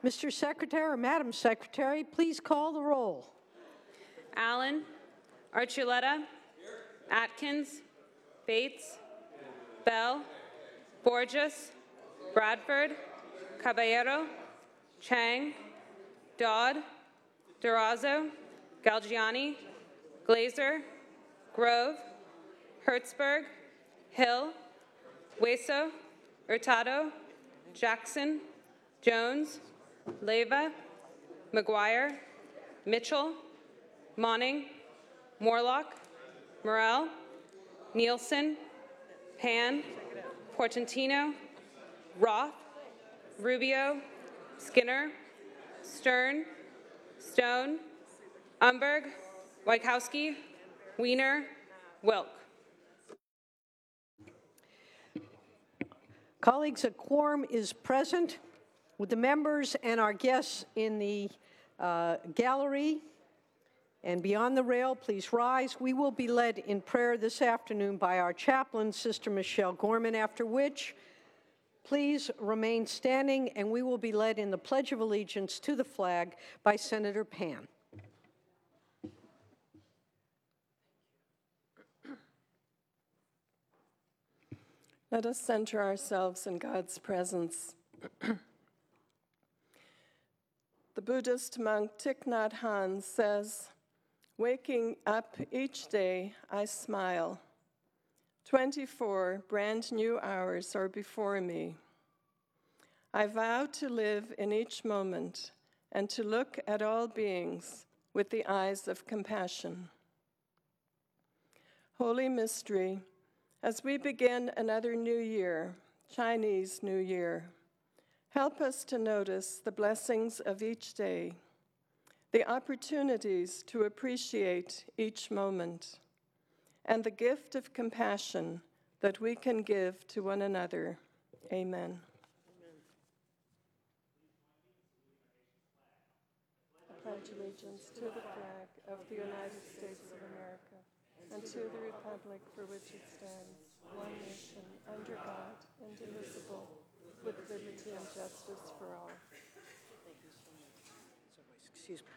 Mr. Secretary or Madam Secretary, please call the roll. Allen, Archuleta, Atkins, Bates, Bell, Borges, Bradford, Caballero, Chang, Dodd, Durazo, Galgiani, Glazer, Grove, Hertzberg, Hill, Hueso, Hurtado, Jackson, Jones, Leyva, McGuire, Mitchell, Monning, Morlock, Morrell, Nielsen, Pan, Portantino, Roth, Rubio, Skinner, Stern, Stone, Umberg, Wykowski, Wiener, Wilk. Colleagues, a quorum is present. With the members and our guests in the gallery and beyond the rail, please rise. We will be led in prayer this afternoon by our chaplain, Sister Michelle Gorman, after which please remain standing, and we will be led in the Pledge of Allegiance to the flag by Senator Pan. Let us center ourselves in God's presence. The Buddhist monk Thich Nhat Hanh says, "Waking up each day, I smile. 24 brand new hours are before me. I vow to live in each moment and to look at all beings with the eyes of compassion." Holy Mystery, as we begin another new year, Chinese New Year, help us to notice the blessings of each day, the opportunities to appreciate each moment, and the gift of compassion that we can give to one another. Amen. I pledge allegiance to the flag of the United States of America and to the republic for which it stands, one nation, under God, indivisible, with liberty and justice for all. Excuse me.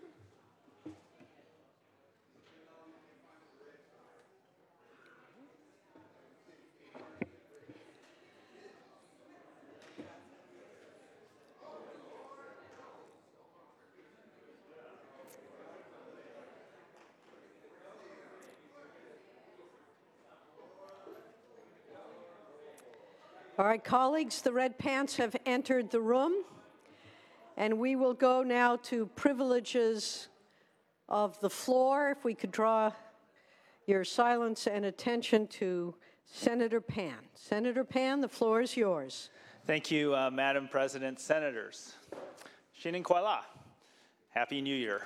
All right, colleagues, the red pants have entered the room, and we will go now to privileges of the floor. If we could draw your silence and attention to Senator Pan. Senator Pan, the floor is yours. Thank you, Madam President. Senators, Shinin Kuala, Happy New Year.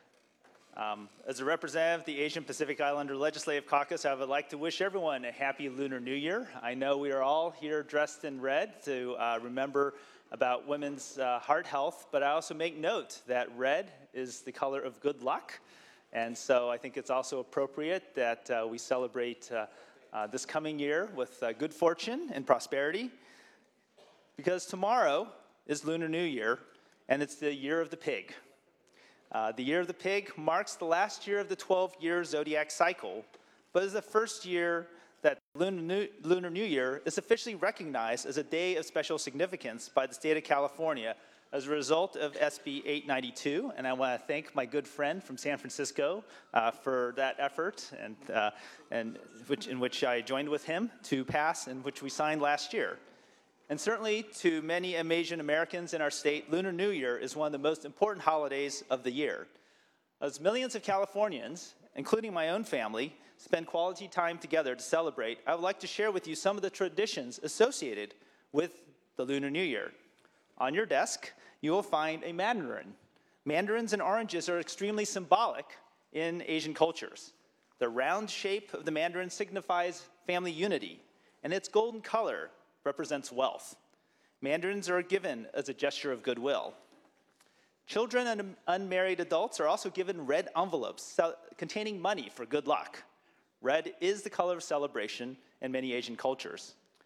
As a representative of the Asian Pacific Islander Legislative Caucus, I would like to wish everyone a happy Lunar New Year. I know we are all here dressed in red to remember about women's heart health, but I also make note that red is the color of good luck. And so I think it's also appropriate that we celebrate this coming year with good fortune and prosperity, because tomorrow is Lunar New Year, and it's the Year of the Pig. The Year of the Pig marks the last year of the 12-year zodiac cycle, but is the first year that Lunar New Year is officially recognized as a day of special significance by the state of California as a result of SB 892, and I want to thank my good friend from San Francisco for that effort, in which I joined with him to pass, and which we signed last year. And certainly to many Asian Americans in our state, Lunar New Year is one of the most important holidays of the year. As millions of Californians, including my own family, spend quality time together to celebrate, I would like to share with you some of the traditions associated with the Lunar New Year. On your desk, you will find a mandarin. Mandarins and oranges are extremely symbolic in Asian cultures. The round shape of the mandarin signifies family unity, and its golden color represents wealth. Mandarins are given as a gesture of goodwill. Children and unmarried adults are also given red envelopes containing money for good luck. Red is the color of celebration in many Asian cultures.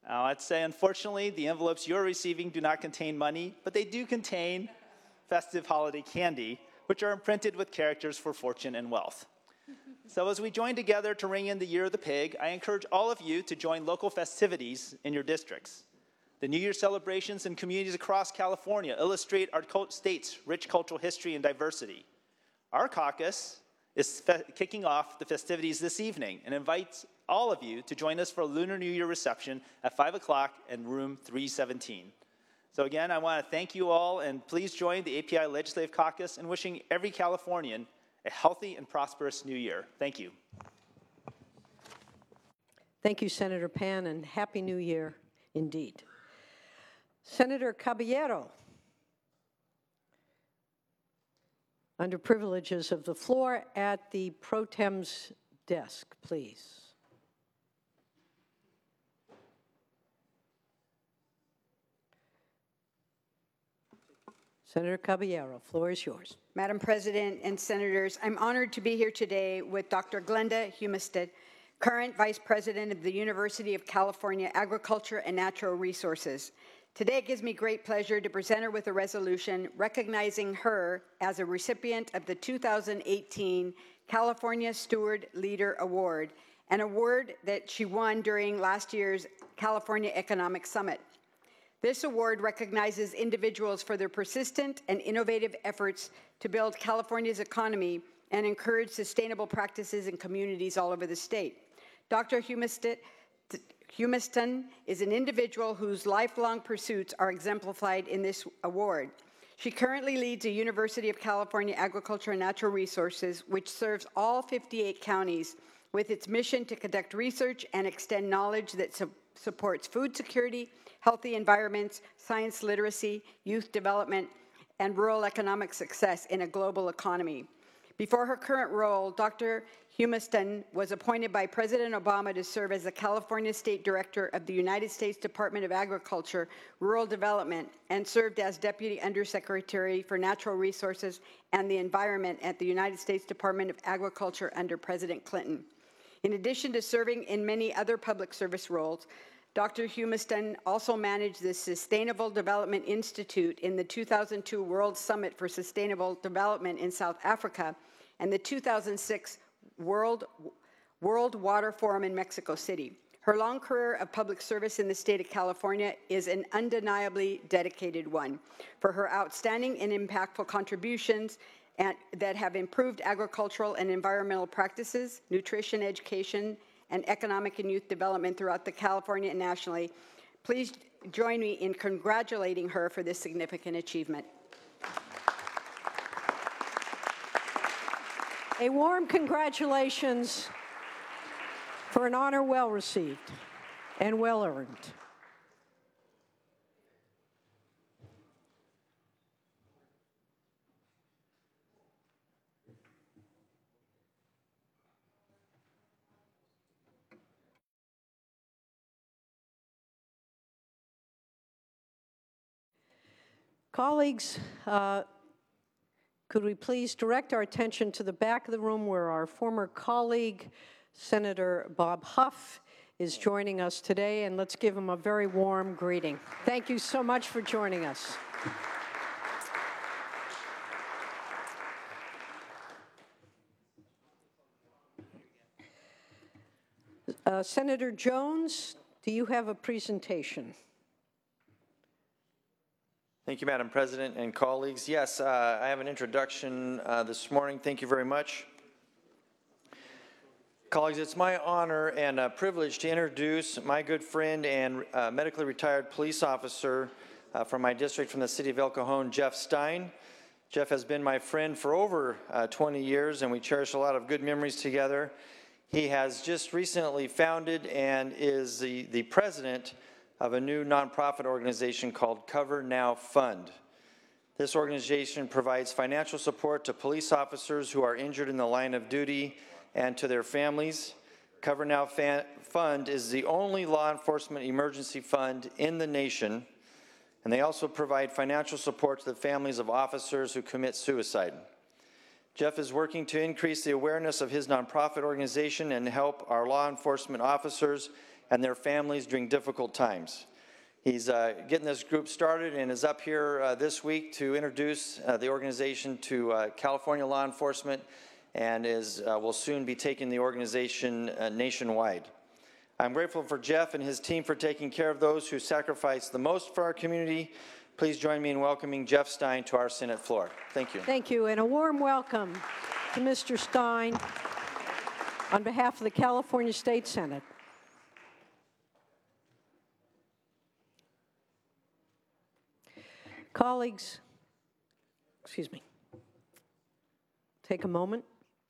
I'd say, unfortunately, the envelopes you're receiving do not contain money, but they do contain festive holiday candy, which are imprinted with characters for fortune and wealth. So as we join together to ring in the Year of the Pig, I encourage all of you to join local festivities in your districts. The New Year celebrations in communities across California illustrate our state's rich cultural history and diversity. Our caucus is kicking off the festivities this evening and invites all of you to join us for a Lunar New Year reception at 5 o'clock in room 317. So again, I want to thank you all, and please join the API Legislative Caucus in wishing every Californian a healthy and prosperous new year. Thank you. Thank you, Senator Pan, and Happy New Year indeed. Senator Caballero. Under privileges of the floor at the pro tem's desk, please. Senator Caballero, floor is yours. Madam President and Senators, I'm honored to be here today with Dr. Glenda Humested, current Vice President of the University of California Agriculture and Natural Resources. Today it gives me great pleasure to present her with a resolution recognizing her as a recipient of the 2018 California Steward Leader Award, an award that she won during last year's California Economic Summit. This award recognizes individuals for their persistent and innovative efforts to build California's economy and encourage sustainable practices in communities all over the state. Dr. Humeston is an individual whose lifelong pursuits are exemplified in this award. She currently leads the University of California Agriculture and Natural Resources, which serves all 58 counties with its mission to conduct research and extend knowledge that supports food security, healthy environments, science literacy, youth development, and rural economic success in a global economy. Before her current role, Dr. Humeston was appointed by President Obama to serve as the California State Director of the United States Department of Agriculture, Rural Development, and served as Deputy Undersecretary for Natural Resources and the Environment at the United States Department of Agriculture under President Clinton. In addition to serving in many other public service roles, Dr. Humeston also managed the Sustainable Development Institute in the 2002 World Summit for Sustainable Development in South Africa and the 2006 World Water Forum in Mexico City. Her long career of public service in the state of California is an undeniably dedicated one for her outstanding and impactful contributions that have improved agricultural and environmental practices, nutrition education, and economic and youth development throughout the California and nationally. Please join me in congratulating her for this significant achievement. A warm congratulations for an honor well received and well earned. Colleagues, could we please direct our attention to the back of the room where our former colleague, Senator Bob Huff, is joining us today, and let's give him a very warm greeting. Thank you so much for joining us. Senator Jones, do you have a presentation? Thank you, Madam President and colleagues. Yes, I have an introduction this morning. Thank you very much. Colleagues, it's my honor and a privilege to introduce my good friend and medically retired police officer from my district from the city of El Cajon, Jeff Stein. Jeff has been my friend for over 20 years, and we cherish a lot of good memories together. He has just recently founded and is the president of a new nonprofit organization called Cover Now Fund. This organization provides financial support to police officers who are injured in the line of duty and to their families. Cover Now Fund is the only law enforcement emergency fund in the nation, and they also provide financial support to the families of officers who commit suicide. Jeff is working to increase the awareness of his nonprofit organization and help our law enforcement officers and their families during difficult times. He's getting this group started and is up here this week to introduce the organization to California law enforcement, and will soon be taking the organization nationwide. I'm grateful for Jeff and his team for taking care of those who sacrifice the most for our community. Please join me in welcoming Jeff Stein to our Senate floor. Thank you. Thank you, and a warm welcome to Mr. Stein on behalf of the California State Senate. Colleagues, excuse me, take a moment.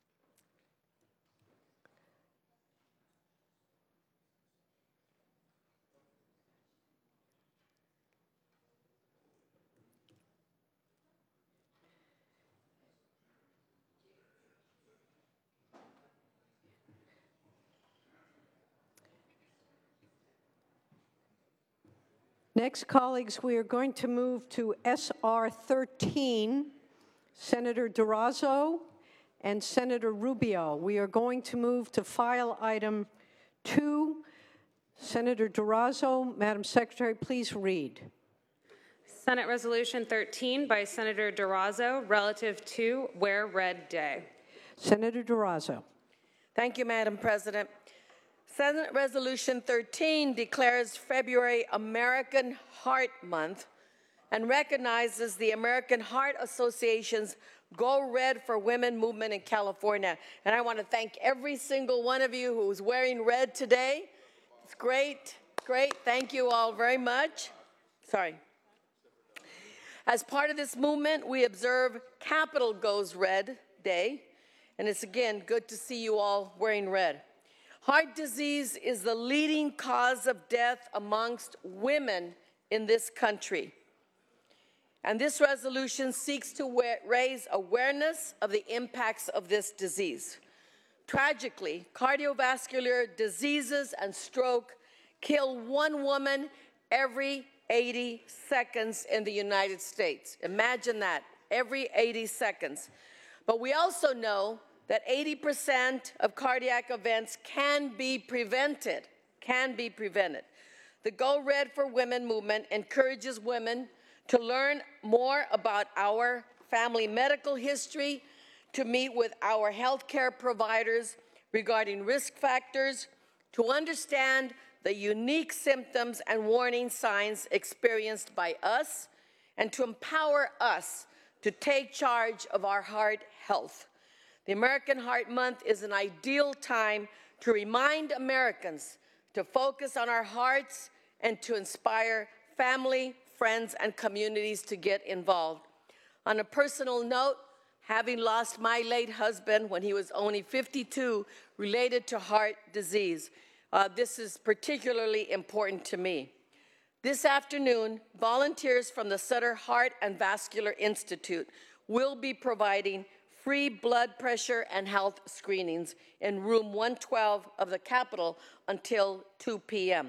Next, colleagues, we are going to move to SR 13, Senator Durazo and Senator Rubio. We are going to move to file item 2. Senator Durazo, Madam Secretary, please read. Senate Resolution 13 by Senator Durazo relative to Wear Red Day. Senator Durazo. Thank you, Madam President. Senate Resolution 13 declares February American Heart Month and recognizes the American Heart Association's Go Red for Women movement in California. And I want to thank every single one of you who's wearing red today. It's great, great. Thank you all very much. Sorry. As part of this movement, we observe Capitol Goes Red Day. And it's, again, good to see you all wearing red. Heart disease is the leading cause of death amongst women in this country. And this resolution seeks to raise awareness of the impacts of this disease. Tragically, cardiovascular diseases and stroke kill one woman every 80 seconds in the United States. Imagine that, every 80 seconds. But we also know that 80% of cardiac events can be prevented, The Go Red for Women movement encourages women to learn more about our family medical history, to meet with our healthcare providers regarding risk factors, to understand the unique symptoms and warning signs experienced by us, and to empower us to take charge of our heart health. The American Heart Month is an ideal time to remind Americans to focus on our hearts and to inspire family, friends, and communities to get involved. On a personal note, having lost my late husband when he was only 52 related to heart disease, this is particularly important to me. This afternoon, volunteers from the Sutter Heart and Vascular Institute will be providing free blood pressure and health screenings in room 112 of the Capitol until 2 p.m.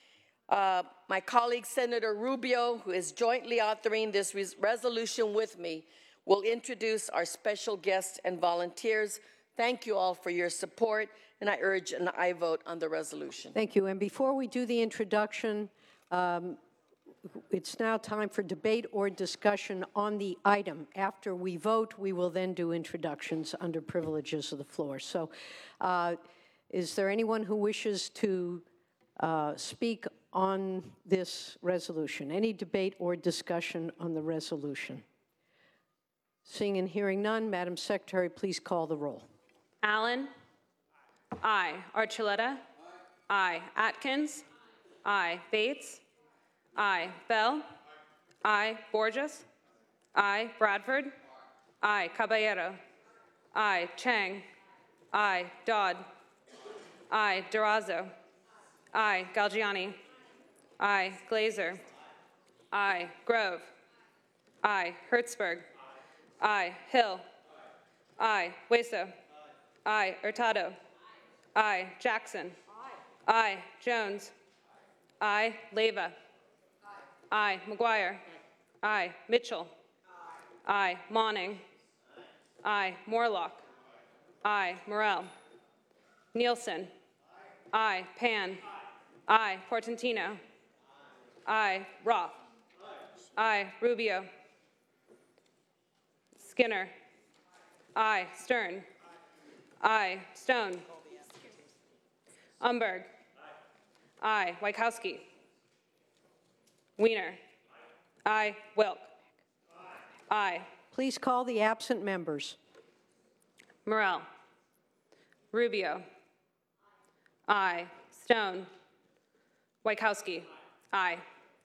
My colleague, Senator Rubio, who is jointly authoring this resolution with me, will introduce our special guests and volunteers. Thank you all for your support, and I urge an aye vote on the resolution. Thank you. And before we do the introduction, it's now time for debate or discussion on the item. After we vote, we will then do introductions under privileges of the floor. So is there anyone who wishes to speak on this resolution? Any debate or discussion on the resolution? Seeing and hearing none, Madam Secretary, please call the roll. Allen? Aye. Archuleta? Aye. Atkins? Aye. Bates? Aye. Bell? Aye. Borges? Aye. Bradford? Aye. Caballero? Aye. Chang? Aye. Dodd? Aye. Durazo? Aye. Galgiani? Aye. Glazer? Aye. Grove? Aye. Hertzberg? Aye. Hill? Aye. Hueso? Aye. Hurtado? Aye. Jackson? Aye. Jones? Aye. Leyva? Aye. McGuire? Aye. Mitchell? Aye. Monning? Aye. Morlock? Aye. Morell? Nielsen? Aye. Pan? I. Portantino. I. Roth. I. Rubio. Skinner. I. Stern. I. Stone. Umberg. I. Wachowski. Wiener. I. Wilk. I. Please call the absent members. Morell. Rubio. I. Stone. Wachowski. Aye.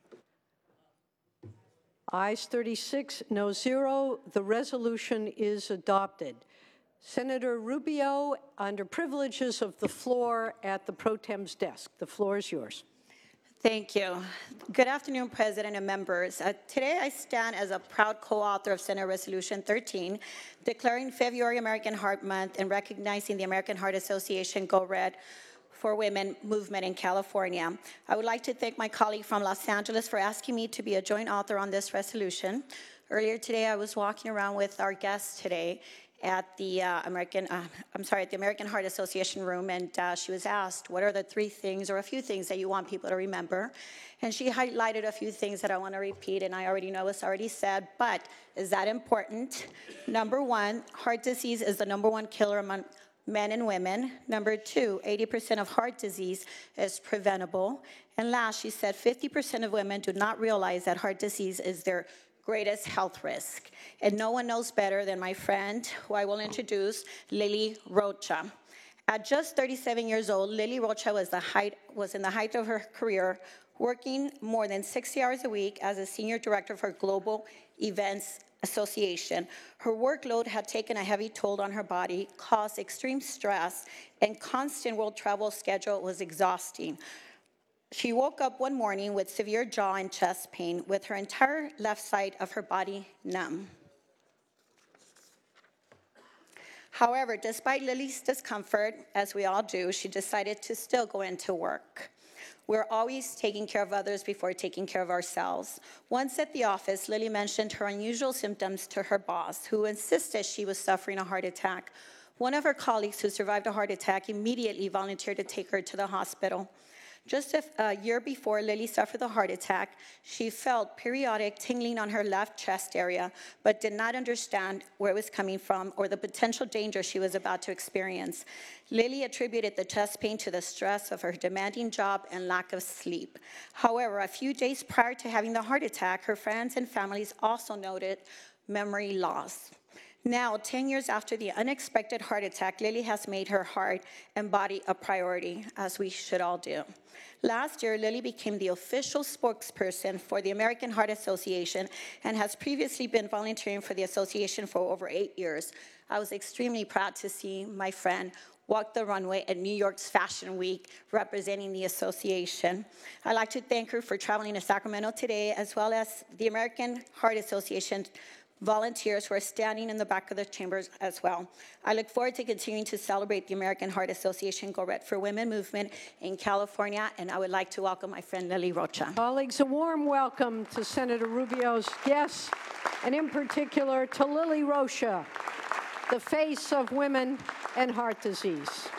Ayes 36, no 0. The resolution is adopted. Senator Rubio, under privileges of the floor at the pro tem's desk. The floor is yours. Thank you. Good afternoon, President and members. Today I stand as a proud co-author of Senate Resolution 13, declaring February American Heart Month and recognizing the American Heart Association Go Red for Women movement in California. I would like to thank my colleague from Los Angeles for asking me to be a joint author on this resolution. Earlier today, I was walking around with our guest today at the American Heart Association room, and she was asked, what are the 3 things or a few things that you want people to remember? And she highlighted a few things that I want to repeat, and I already know it's already said, but is that important? Number 1, heart disease is the #1 killer among men and women. Number 2, 80% of heart disease is preventable. And last, she said 50% of women do not realize that heart disease is their greatest health risk. And no one knows better than my friend, who I will introduce, Lily Rocha. At just 37 years old, Lily Rocha was in the height of her career, working more than 60 hours a week as a senior director for Global Events Association. Her workload had taken a heavy toll on her body, caused extreme stress, and constant world travel schedule was exhausting. She woke up one morning with severe jaw and chest pain, with her entire left side of her body numb. However, despite Lily's discomfort, as we all do, she decided to still go into work. We're always taking care of others before taking care of ourselves. Once at the office, Lily mentioned her unusual symptoms to her boss, who insisted she was suffering a heart attack. One of her colleagues who survived a heart attack immediately volunteered to take her to the hospital. Just a year before Lily suffered the heart attack, she felt periodic tingling on her left chest area, but did not understand where it was coming from or the potential danger she was about to experience. Lily attributed the chest pain to the stress of her demanding job and lack of sleep. However, a few days prior to having the heart attack, her friends and families also noted memory loss. Now, 10 years after the unexpected heart attack, Lily has made her heart and body a priority, as we should all do. Last year, Lily became the official spokesperson for the American Heart Association and has previously been volunteering for the association for over 8 years. I was extremely proud to see my friend walk the runway at New York's Fashion Week representing the association. I'd like to thank her for traveling to Sacramento today, as well as the American Heart Association volunteers who are standing in the back of the chambers as well. I look forward to continuing to celebrate the American Heart Association Go Red for Women movement in California, and I would like to welcome my friend Lily Rocha. Colleagues, a warm welcome to Senator Rubio's guests, and in particular to Lily Rocha, the face of women and heart disease.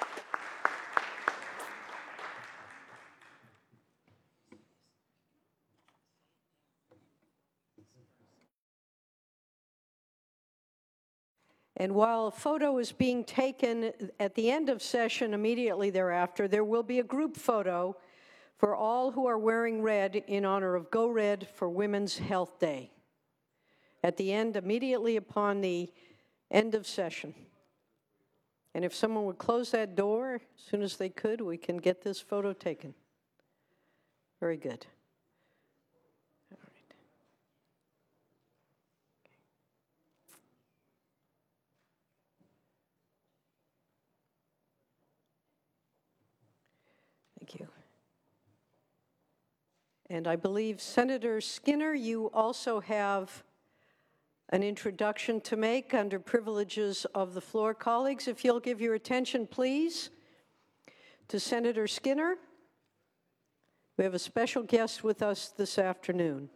And while a photo is being taken at the end of session immediately thereafter, there will be a group photo for all who are wearing red in honor of Go Red for Women's Health Day. At the end, immediately upon the end of session. And if someone would close that door as soon as they could, we can get this photo taken. Very good. Thank you. And I believe, Senator Skinner, you also have an introduction to make under privileges of the floor. Colleagues, if you'll give your attention, please, to Senator Skinner. We have a special guest with us this afternoon.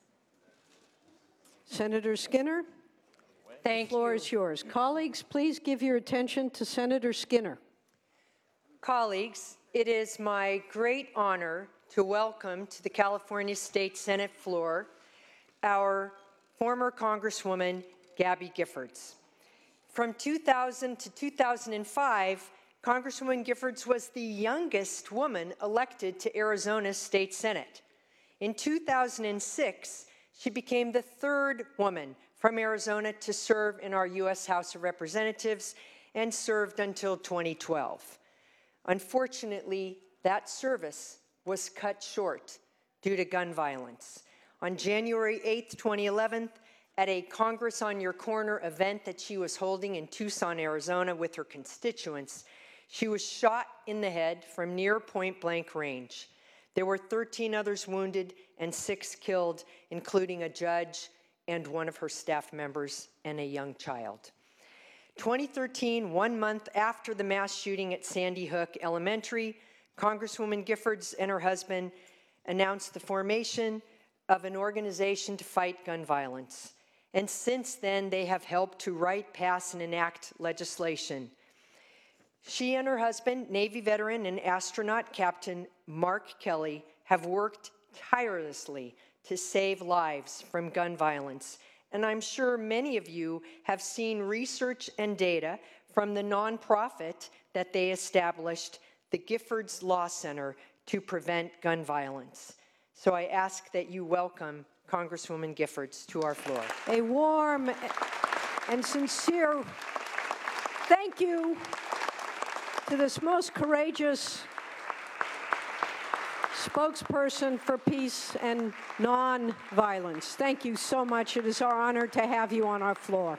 Senator Skinner, the floor is yours. Colleagues, please give your attention to Senator Skinner. Colleagues, It is my great honor to welcome to the California State Senate floor our former Congresswoman, Gabby Giffords. From 2000 to 2005, Congresswoman Giffords was the youngest woman elected to Arizona's state Senate. In 2006, she became the third woman from Arizona to serve in our U.S. House of Representatives and served until 2012. Unfortunately, that service was cut short due to gun violence. On January 8, 2011, at a Congress on Your Corner event that she was holding in Tucson, Arizona with her constituents, she was shot in the head from near point-blank range. There were 13 others wounded and 6 killed, including a judge and one of her staff members and a young child. 2013, 1 month after the mass shooting at Sandy Hook Elementary, Congresswoman Giffords and her husband announced the formation of an organization to fight gun violence. And since then, they have helped to write, pass, and enact legislation. She and her husband, Navy veteran and astronaut Captain Mark Kelly, have worked tirelessly to save lives from gun violence. And I'm sure many of you have seen research and data from the nonprofit that they established, the Giffords Law Center, to prevent gun violence. So I ask that you welcome Congresswoman Giffords to our floor. A warm and sincere thank you to this most courageous spokesperson for peace and nonviolence. Thank you so much. It is our honor to have you on our floor.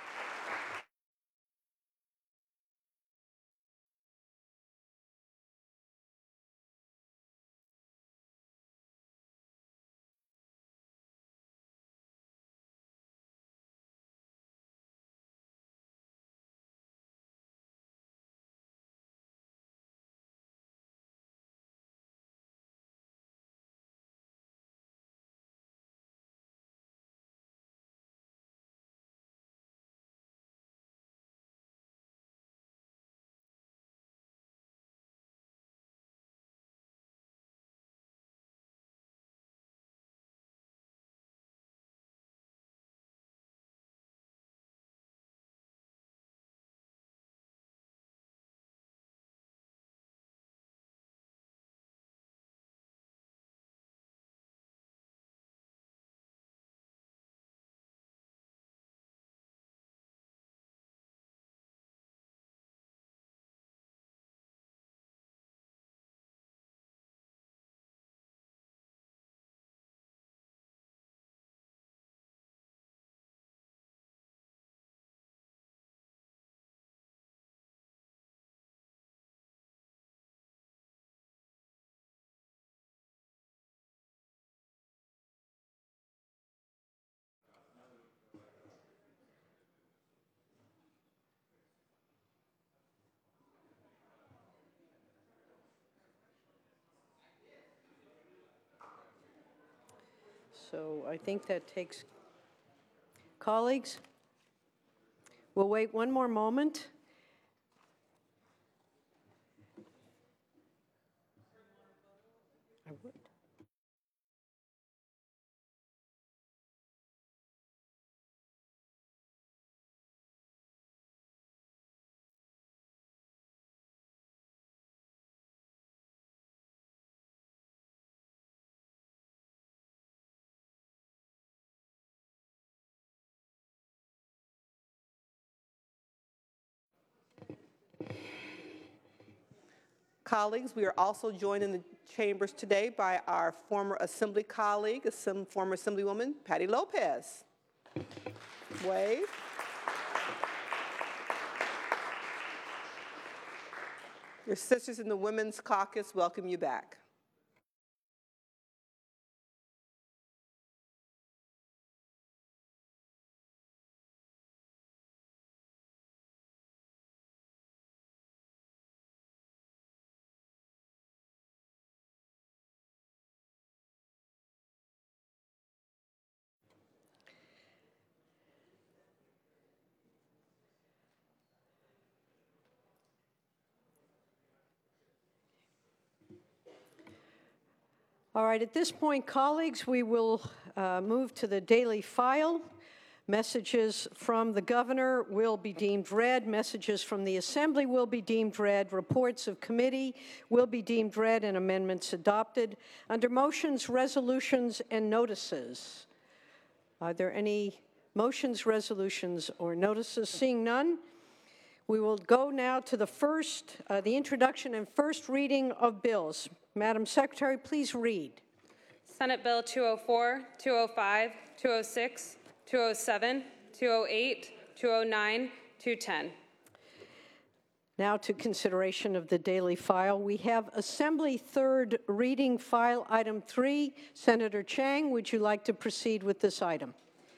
So I think that takes, colleagues, we'll wait one more moment. I would. Colleagues, we are also joined in the chambers today by our former Assembly colleague, former Assemblywoman Patty Lopez. Wave. Your sisters in the Women's Caucus welcome you back. All right, at this point, colleagues, we will move to the daily file. Messages from the governor will be deemed read. Messages from the assembly will be deemed read. Reports of committee will be deemed read and amendments adopted. Under motions, resolutions, and notices, are there any motions, resolutions, or notices? Seeing none, we will go now to the introduction and first reading of bills. Madam Secretary, please read. Senate Bill 204, 205, 206, 207, 208, 209, 210. Now to consideration of the daily file. We have Assembly third reading file item 3. Senator Chang, would you like to proceed with this item?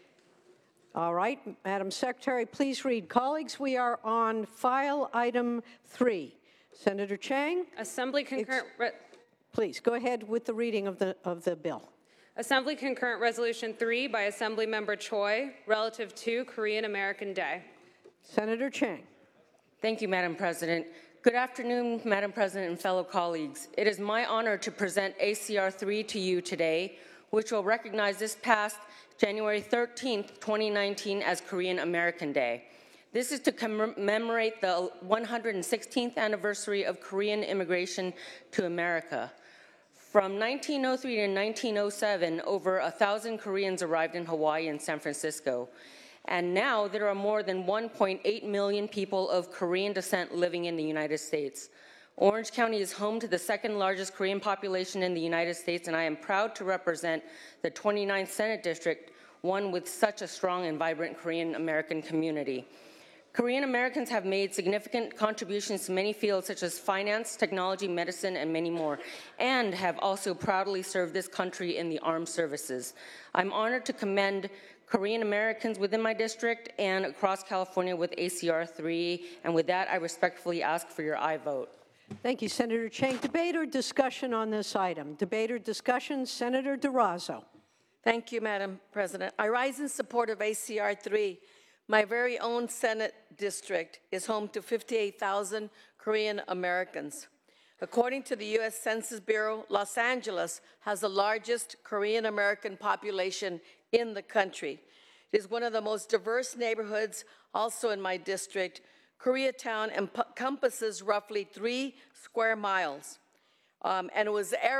All right, Madam Secretary, please read. Colleagues, we are on file item 3. Senator Chang? Assembly concurrent... Please, go ahead with the reading of the bill. Assembly Concurrent Resolution 3 by Assemblymember Choi, relative to Korean American Day. Senator Chang. Thank you, Madam President. Good afternoon, Madam President and fellow colleagues. It is my honor to present ACR 3 to you today, which will recognize this past January 13th, 2019 as Korean American Day. This is to commemorate the 116th anniversary of Korean immigration to America. From 1903 to 1907, over 1,000 Koreans arrived in Hawaii and San Francisco. And now there are more than 1.8 million people of Korean descent living in the United States. Orange County is home to the second largest Korean population in the United States, and I am proud to represent the 29th Senate District, one with such a strong and vibrant Korean American community. Korean Americans have made significant contributions to many fields such as finance, technology, medicine, and many more, and have also proudly served this country in the armed services. I'm honored to commend Korean Americans within my district and across California with ACR 3, and with that, I respectfully ask for your aye vote. Thank you, Senator Chang. Debate or discussion on this item? Debate or discussion? Senator Durazo. Thank you, Madam President. I rise in support of ACR 3. My very own Senate district is home to 58,000 Korean Americans. According to the U.S. Census Bureau, Los Angeles has the largest Korean American population in the country. It is one of the most diverse neighborhoods also in my district. Koreatown encompasses roughly 3 square miles. And it was the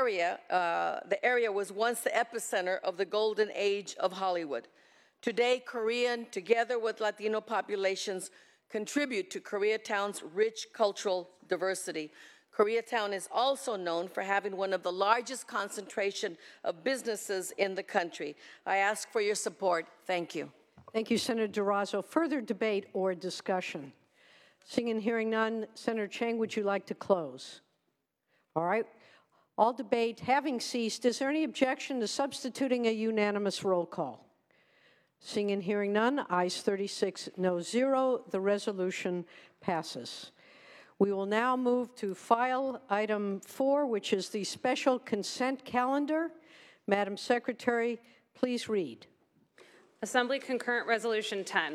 area was once the epicenter of the golden age of Hollywood. Today, Korean, together with Latino populations, contribute to Koreatown's rich cultural diversity. Koreatown is also known for having one of the largest concentration of businesses in the country. I ask for your support. Thank you. Thank you, Senator Durazo. Further debate or discussion? Seeing and hearing none, Senator Chang, would you like to close? All right. All debate having ceased, is there any objection to substituting a unanimous roll call? Seeing and hearing none, ayes 36, no 0. The resolution passes. We will now move to file item 4, which is the special consent calendar. Madam Secretary, please read. Assembly Concurrent Resolution 10.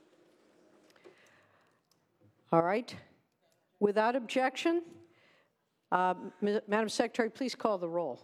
All right. Without objection, Madam Secretary, please call the roll.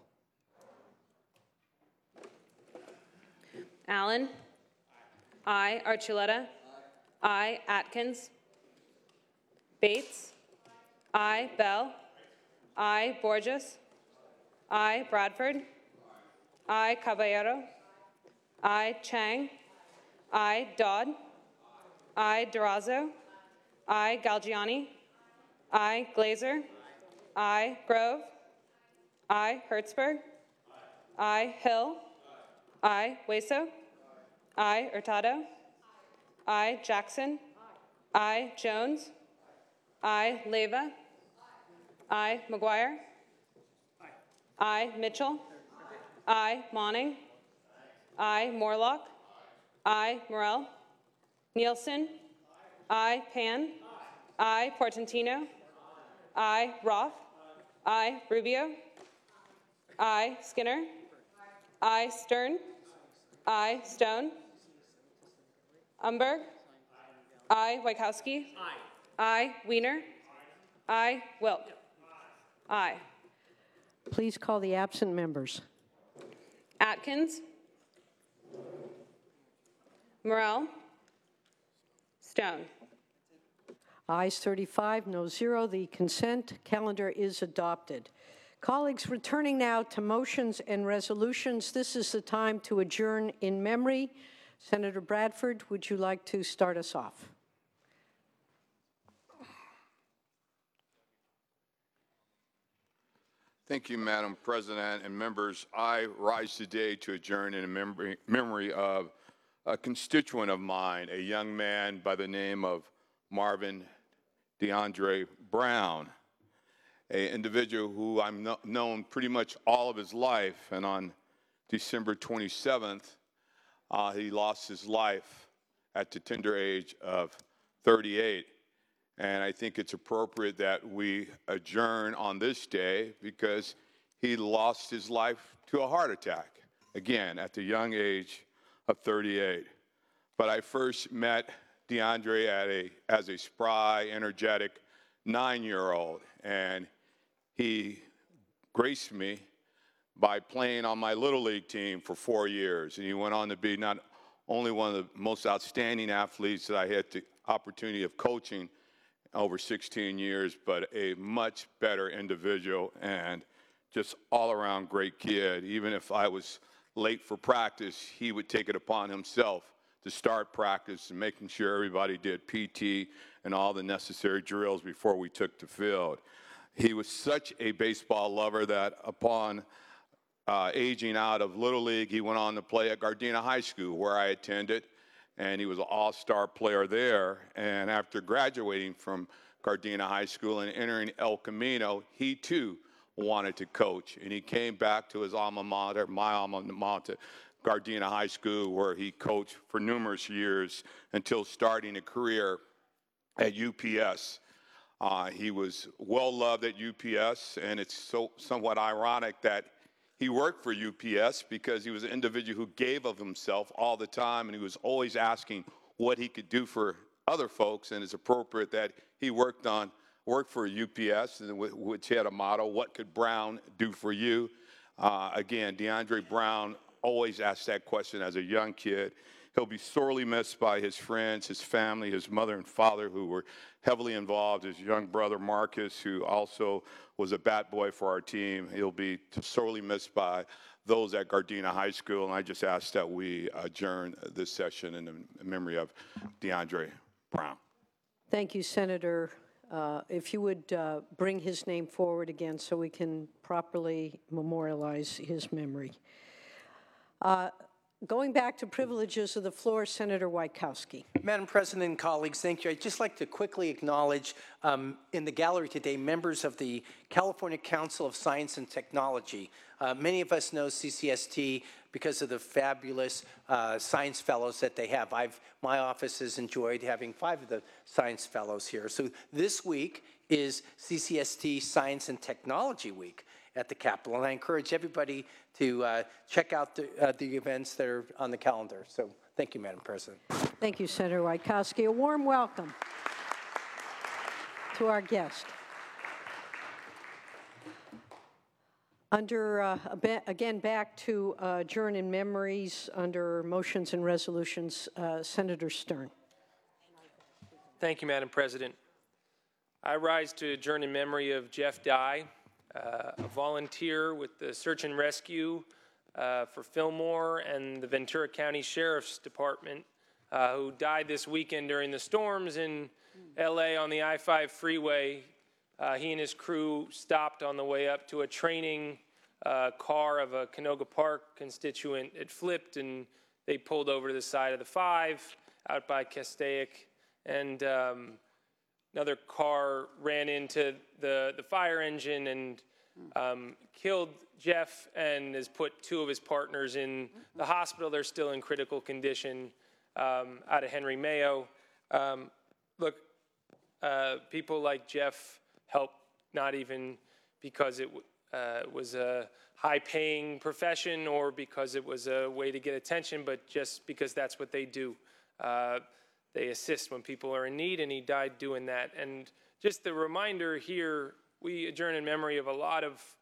Allen. Aye. Archuleta. Aye. Atkins. Bates. Aye. Bell. Aye. Borges. Aye. Bradford. Aye. Caballero. Aye. Chang. Aye. Dodd. Aye. Durazo. Aye. Galgiani. Aye. Glazer. Aye. Grove. Aye. Hertzberg. Aye. Hill. Aye. Hueso. Aye. Hurtado. Aye. Jackson. Aye. Jones. Aye. Leyva. Aye. McGuire. Aye. Mitchell. Aye. Monning. Aye. Morlock. Aye. Morell. Nielsen. Aye. Pan. Aye. Portantino. Aye. Roth. Aye. Rubio. Aye. Skinner. Aye. Stern. Aye. Stone. Umberg. Aye. Wachowski. Aye. Wiener. Aye. Wilk. Aye. Please call the absent members. Atkins. Morrell. Stone. Ayes 35, no 0. The consent calendar is adopted. Colleagues, returning now to motions and resolutions, this is the time to adjourn in memory. Senator Bradford, would you like to start us off? Thank you, Madam President and members. I rise today to adjourn in memory of a constituent of mine, a young man by the name of Marvin DeAndre Brown, an individual who I've known pretty much all of his life. And on December 27th, he lost his life at the tender age of 38. And I think it's appropriate that we adjourn on this day because he lost his life to a heart attack, again, at the young age of 38. But I first met DeAndre as a spry, energetic 9-year-old, and he graced me by playing on my Little League team for 4 years. And he went on to be not only one of the most outstanding athletes that I had the opportunity of coaching over 16 years, but a much better individual and just all-around great kid. Even if I was late for practice, he would take it upon himself to start practice and making sure everybody did PT and all the necessary drills before we took the field. He was such a baseball lover that upon aging out of Little League, he went on to play at Gardena High School, where I attended, and he was an all-star player there. And after graduating from Gardena High School and entering El Camino, he too wanted to coach. And he came back to his alma mater, my alma mater, Gardena High School, where he coached for numerous years until starting a career at UPS. He was well-loved at UPS, and it's somewhat ironic that he worked for UPS because he was an individual who gave of himself all the time, and he was always asking what he could do for other folks, and it's appropriate that he worked for UPS, which had a motto, what could Brown do for you? Again, DeAndre Brown always asked that question as a young kid. He'll be sorely missed by his friends, his family, his mother and father, who were heavily involved, his young brother Marcus, who also was a bat boy for our team. He'll be sorely missed by those at Gardena High School, and I just ask that we adjourn this session in the memory of DeAndre Brown. Thank you, Senator. If you would bring his name forward again so we can properly memorialize his memory. Going back to privileges of the floor, Senator Wieckowski. Madam President and colleagues, thank you. I'd just like to quickly acknowledge in the gallery today members of the California Council of Science and Technology. Many of us know CCST because of the fabulous science fellows that they have. My office has enjoyed having 5 of the science fellows here. So this week is CCST Science and Technology Week at the Capitol, and I encourage everybody to check out the events that are on the calendar. So thank you, Madam President. Thank you, Senator Wieckowski. A warm welcome to our guest. Again, back to adjourn in memories under motions and resolutions, Senator Stern. Thank you, Madam President. I rise to adjourn in memory of Jeff Dye, a volunteer with the Search and Rescue for Fillmore and the Ventura County Sheriff's Department, who died this weekend during the storms in LA on the I-5 freeway. He and his crew stopped on the way up to a training car of a Canoga Park constituent. It flipped and they pulled over to the side of the 5 out by Castaic, and another car ran into the fire engine and killed Jeff and has put 2 of his partners in the hospital. They're still in critical condition out of Henry Mayo. Look, people like Jeff help not even because it was a high-paying profession or because it was a way to get attention, but just because that's what they do. They assist when people are in need, and he died doing that. And just the reminder here, we adjourn in memory of a lot of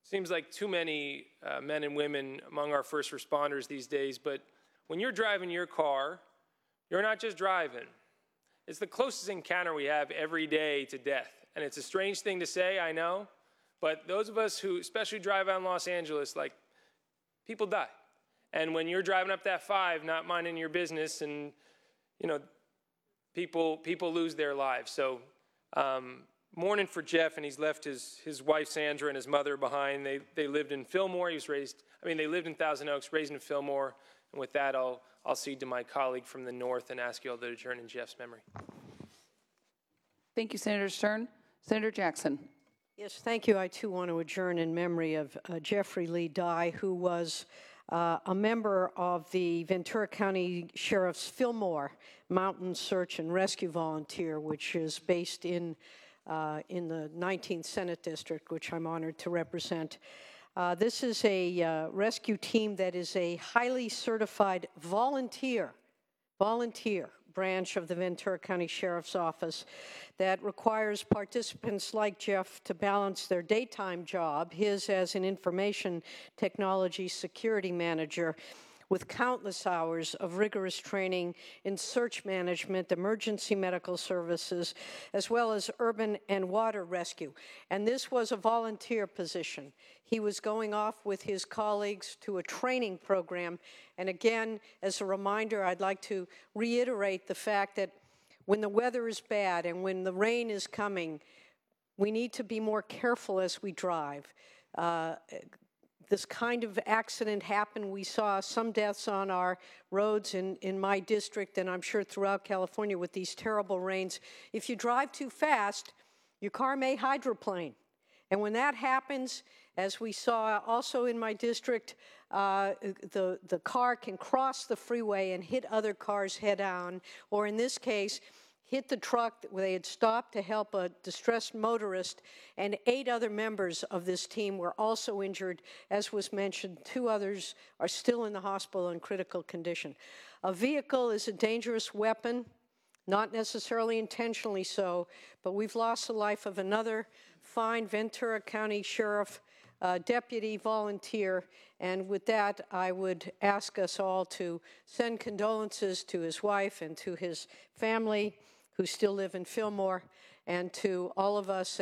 Seems like too many men and women among our first responders these days, but when you're driving your car, you're not just driving. It's the closest encounter we have every day to death. And it's a strange thing to say, I know, but those of us who especially drive out in Los Angeles, like, people die. And when you're driving up that 5, not minding your business, and, you know, people lose their lives. So, mourning for Jeff, and he's left his wife Sandra and his mother behind. They lived in Fillmore. They lived in Thousand Oaks, raised in Fillmore. And with that, I'll cede to my colleague from the north and ask you all to adjourn in Jeff's memory. Thank you, Senator Stern. Senator Jackson. Yes, thank you. I, too, want to adjourn in memory of Jeffrey Lee Dye, who was a member of the Ventura County Sheriff's Fillmore Mountain Search and Rescue Volunteer, which is based in the 19th Senate District, which I'm honored to represent. This is a rescue team that is a highly certified volunteer branch of the Ventura County Sheriff's Office that requires participants like Jeff to balance their daytime job, his as an information technology security manager, with countless hours of rigorous training in search management, emergency medical services, as well as urban and water rescue. And this was a volunteer position. He was going off with his colleagues to a training program. And again, as a reminder, I'd like to reiterate the fact that when the weather is bad and when the rain is coming, we need to be more careful as we drive. This kind of accident happened. We saw some deaths on our roads in my district, and I'm sure throughout California with these terrible rains. If you drive too fast, your car may hydroplane. And when that happens, as we saw also in my district, the car can cross the freeway and hit other cars head on, or in this case, hit the truck where they had stopped to help a distressed motorist, and 8 other members of this team were also injured. As was mentioned, 2 others are still in the hospital in critical condition. A vehicle is a dangerous weapon, not necessarily intentionally so, but we've lost the life of another fine Ventura County Sheriff deputy volunteer, and with that, I would ask us all to send condolences to his wife and to his family, who still live in Fillmore, and to all of us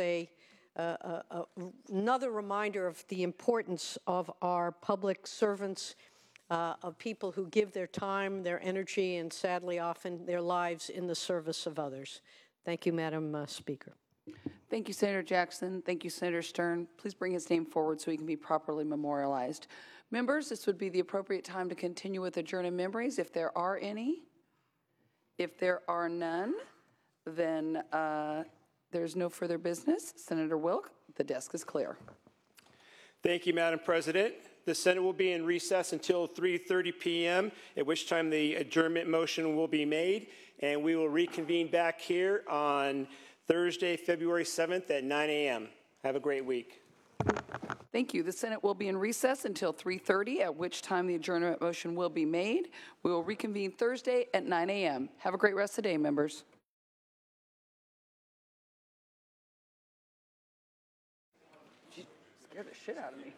another reminder of the importance of our public servants, of people who give their time, their energy, and sadly often their lives in the service of others. Thank you, Madam Speaker. Thank you, Senator Jackson. Thank you, Senator Stern. Please bring his name forward so he can be properly memorialized. Members, this would be the appropriate time to continue with adjourned memories, if there are any. If there are none, then there's no further business. Senator Wilk, the desk is clear. Thank you, Madam President. The Senate will be in recess until 3:30 p.m., at which time the adjournment motion will be made, and we will reconvene back here on Thursday, February 7th at 9 a.m. Have a great week. Thank you. The Senate will be in recess until 3:30, at which time the adjournment motion will be made. We will reconvene Thursday at 9 a.m. Have a great rest of the day, members. Scared the shit out of me.